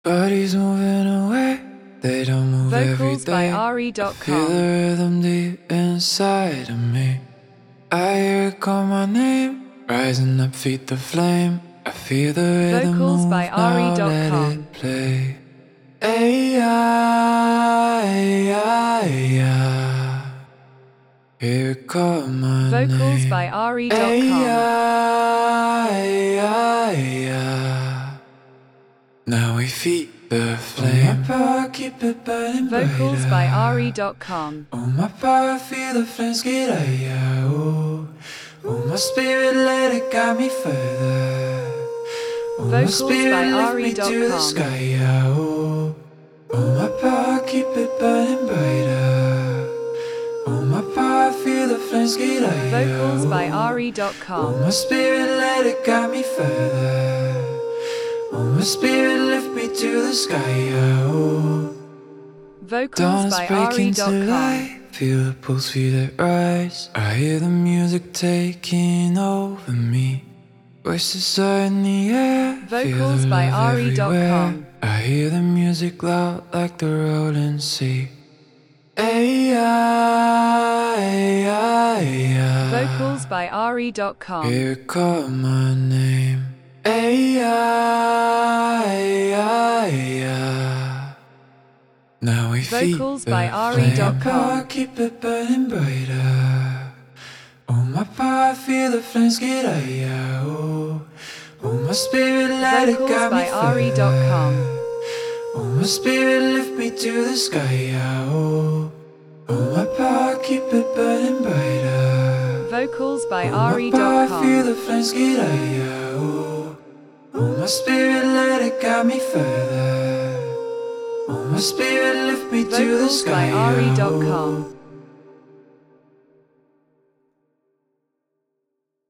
Bodies moving away, they don't move every Vocals by day. I feel Ari.com. the rhythm deep inside of me. I hear it call my name, rising up, feed the flame. I feel the rhythm Vocals move by now, let Ari.com. it play. Ay, ay, ay, ay. Hear it call my Vocals name. by Ay, Ari.com. ay, ay, ay. Now we feed the flame. Oh, my power, keep it burning Vocals brighter. by Ari.com. Oh, my power, feel the flames get higher. Oh, oh, my spirit, let it guide me further. Oh, my Vocals spirit, by lift me to the Ari.com. sky. Yeah, oh, oh, my power, keep it burning brighter. Oh, my power, feel the flames get higher. Vocals by Oh, Ari.com. my spirit, let it guide me further. Oh, my spirit, lift me to the sky. Yeah, oh. Vocals Dawn is by breaking to Ari.com. light. Feel the pulse, feel it rise. I hear the music taking over me. Voices are in the air. Feel Vocals the by love everywhere. Ari.com. I hear the music loud like the rolling sea. Ay, ay, ay, ay. Vocals by Ari.com. Hear it call my name. Ay, ay, ay, ay. Now we Vocals feed by the Ari.com. flame. Keep it burning brighter. Oh, my power, feel the flames get higher. Oh, oh, my spirit, let it Vocals guide me by Ari.com. further. Oh, my spirit, lift me to the sky. Yeah, oh, oh, my power, keep it burning brighter. Vocals by Oh, my power, feel Ari.com. the flames get higher. Oh, oh, my spirit, let it guide me further. Oh, my spirit, lift me to the Vocals sky. by Yeah, Ari.com. oh.